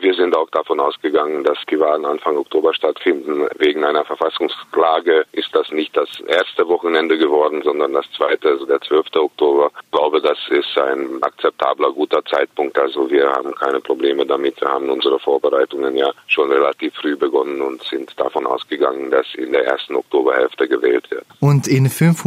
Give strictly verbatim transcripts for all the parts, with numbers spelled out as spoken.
Wir sind auch davon ausgegangen, dass die Wahlen Anfang Oktober stattfinden. Wegen einer Verfassungsklage ist das nicht das erste Wochenende geworden, sondern das zweite, also der zwölfte Oktober. Ich glaube, das ist ein akzeptabler, guter Zeitpunkt. Also wir haben keine Probleme damit. Wir haben unsere Vorbereitungen ja schon relativ früh begonnen und sind davon ausgegangen, dass in der ersten Oktoberhälfte gewählt wird. Und in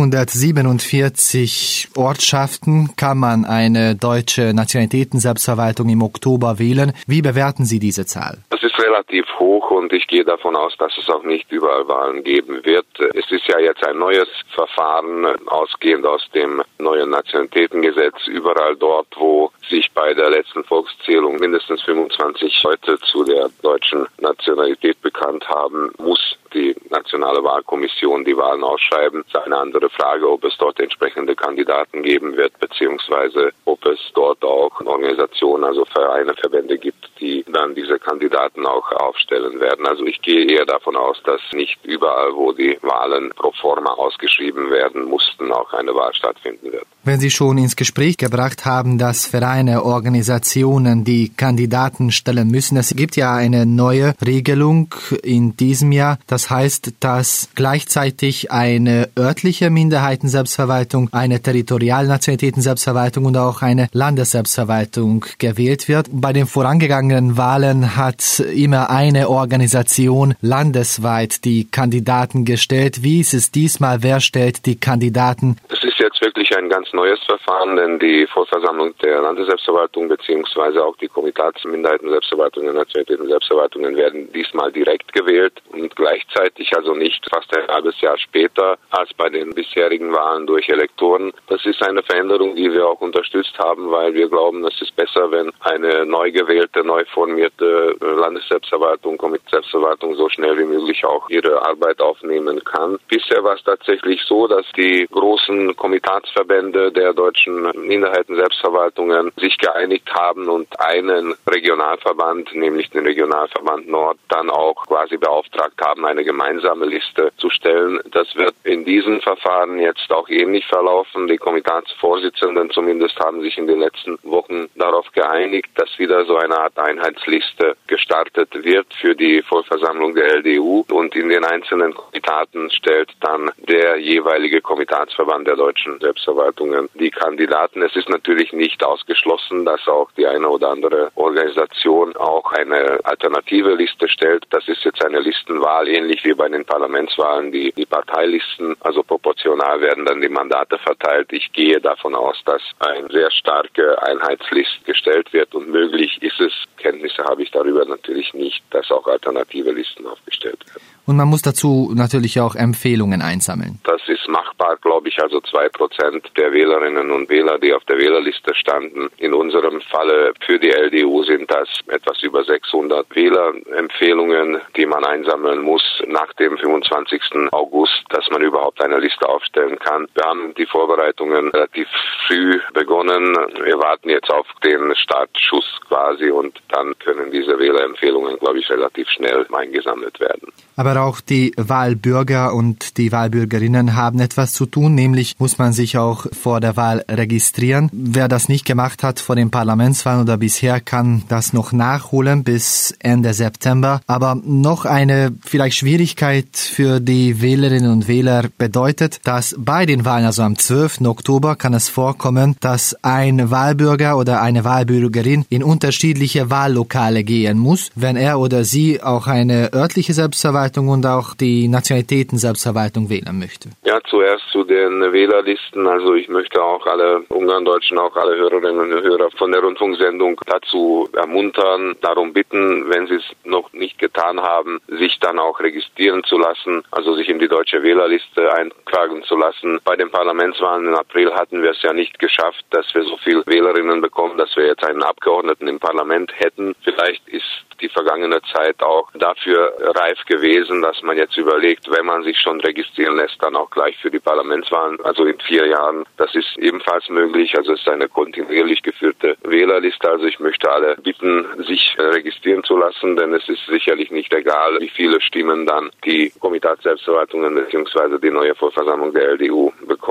fünfhundertsiebenundvierzig Ortschaften kann man eine deutsche Nationalitäten-Selbstverwaltung im Oktober wählen. Wie bewerten Sie diese Zahl? Das ist relativ hoch und ich gehe davon aus, dass es auch nicht überall Wahlen geben wird. Es ist ja jetzt ein neues Verfahren, ausgehend aus dem neuen Nationalitätengesetz. Überall dort, wo sich bei der letzten Volkszählung mindestens fünfundzwanzig Leute zu der deutschen Nationalität bekannt haben, muss die Nationale Wahlkommission die Wahlen ausschreiben. Es ist eine andere Frage, ob es dort entsprechende Kandidaten geben wird, beziehungsweise ob es dort auch Organisationen, also Vereine, Verbände gibt, die dann diese Kandidaten auch aufstellen werden. Also ich gehe eher davon aus, dass nicht überall, wo die Wahlen pro forma ausgeschrieben werden mussten, auch eine Wahl stattfinden wird. Wenn Sie schon ins Gespräch gebracht haben, dass Vereine, Organisationen die Kandidaten stellen müssen, es gibt ja eine neue Regelung in diesem Jahr. Das heißt, dass gleichzeitig eine örtliche Minderheitenselbstverwaltung, eine Territorialnationalitäten-Selbstverwaltung und auch eine Landesselbstverwaltung gewählt wird. Bei den vorangegangenen Wahlen hat immer eine Organisation landesweit die Kandidaten gestellt. Wie ist es diesmal? Wer stellt die Kandidaten? Das ist jetzt wirklich ein ganz neues Verfahren, denn die Vollversammlung der Landesselbstverwaltung beziehungsweise auch die Komitatsminderheiten-Selbstverwaltungen, Nationalitäten-Selbstverwaltungen werden diesmal direkt gewählt und gleichzeitig, also nicht fast ein halbes Jahr später als bei den bisherigen Wahlen durch Elektoren. Das ist eine Veränderung, die wir auch unterstützt haben, weil wir glauben, es ist besser, wenn eine neu gewählte, neu formierte Landesselbstverwaltung, Komiteselbstverwaltung so schnell wie möglich auch ihre Arbeit aufnehmen kann. Bisher war es tatsächlich so, dass die großen Komitatsverbände der deutschen Minderheiten-Selbstverwaltungen sich geeinigt haben und einen Regionalverband, nämlich den Regionalverband Nord, dann auch quasi beauftragt haben, eine gemeinsame Liste zu stellen. Das wird in diesem Verfahren jetzt auch ähnlich verlaufen. Die Komitatsvorsitzenden zumindest haben sich in den letzten Wochen darauf geeinigt, dass wieder so eine Art Einheitsliste gestartet wird für die Vollversammlung der L D U und in den einzelnen Komitaten stellt dann der jeweilige Komitatsverband der deutschen Selbstverwaltungen die Kandidaten. Es ist natürlich nicht ausgeschlossen, dass auch die eine oder andere Organisation auch eine alternative Liste stellt. Das ist jetzt eine Listenwahl, ähnlich wie bei den Parlamentswahlen, die, die Parteilisten, also proportional werden dann die Mandate verteilt. Ich gehe davon aus, dass eine sehr starke Einheitsliste gestellt wird und möglich ist es, Kenntnisse habe ich darüber natürlich nicht, dass auch alternative Listen aufgestellt werden. Und man muss dazu natürlich auch Empfehlungen einsammeln. Das ist machbar, glaube ich, also zwei Prozent der Wählerinnen und Wähler, die auf der Wählerliste standen. In unserem Falle für die L D U sind das etwas über sechshundert Wählerempfehlungen, die man einsammeln muss nach dem fünfundzwanzigsten August, dass man überhaupt eine Liste aufstellen kann. Wir haben die Vorbereitungen relativ früh begonnen. Wir warten jetzt auf den Startschuss quasi und dann können diese Wählerempfehlungen, glaube ich, relativ schnell eingesammelt werden. Aber auch die Wahlbürger und die Wahlbürgerinnen haben etwas zu tun, nämlich muss man sich auch vor der Wahl registrieren. Wer das nicht gemacht hat vor den Parlamentswahlen oder bisher, kann das noch nachholen bis Ende September. Aber noch eine vielleicht Schwierigkeit für die Wählerinnen und Wähler bedeutet, dass bei den Wahlen, also am zwölften Oktober, kann es vorkommen, dass ein Wahlbürger oder eine Wahlbürgerin in unterschiedliche Wahllokale gehen muss, wenn er oder sie auch eine örtliche Selbstverwaltung und auch die Nationalitäten-Selbstverwaltung wählen möchte. Ja, zuerst zu den Wählerlisten. Also ich möchte auch alle Ungarndeutschen, auch alle Hörerinnen und Hörer von der Rundfunksendung dazu ermuntern, darum bitten, wenn sie es noch nicht getan haben, sich dann auch registrieren zu lassen, also sich in die deutsche Wählerliste eintragen zu lassen. Bei den Parlamentswahlen im April hatten wir es ja nicht geschafft, dass wir so viele Wählerinnen bekommen, dass wir jetzt einen Abgeordneten im Parlament hätten. Vielleicht ist die vergangene Zeit auch dafür reif gewesen, dass man jetzt überlegt, wenn man sich schon registrieren lässt, dann auch gleich für die Parlamentswahlen, also in vier Jahren. Das ist ebenfalls möglich, also es ist eine kontinuierlich geführte Wählerliste. Also ich möchte alle bitten, sich registrieren zu lassen, denn es ist sicherlich nicht egal, wie viele Stimmen dann die Komitatsselbstverwaltungen bzw. die neue Vollversammlung der L D U bekommt.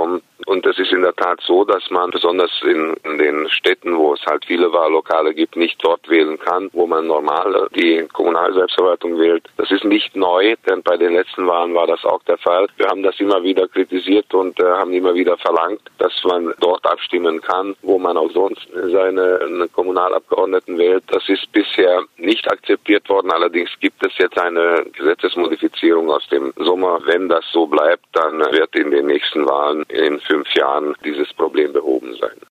Und es ist in der Tat so, dass man besonders in, in den Städten, wo es halt viele Wahllokale gibt, nicht dort wählen kann, wo man normal die Kommunalselbstverwaltung wählt. Das ist nicht neu, denn bei den letzten Wahlen war das auch der Fall. Wir haben das immer wieder kritisiert und äh, haben immer wieder verlangt, dass man dort abstimmen kann, wo man auch sonst seine Kommunalabgeordneten wählt. Das ist bisher nicht akzeptiert worden. Allerdings gibt es jetzt eine Gesetzesmodifizierung aus dem Sommer. Wenn das so bleibt, dann wird in den nächsten Wahlen in fünf Jahren dieses Problem behoben sein.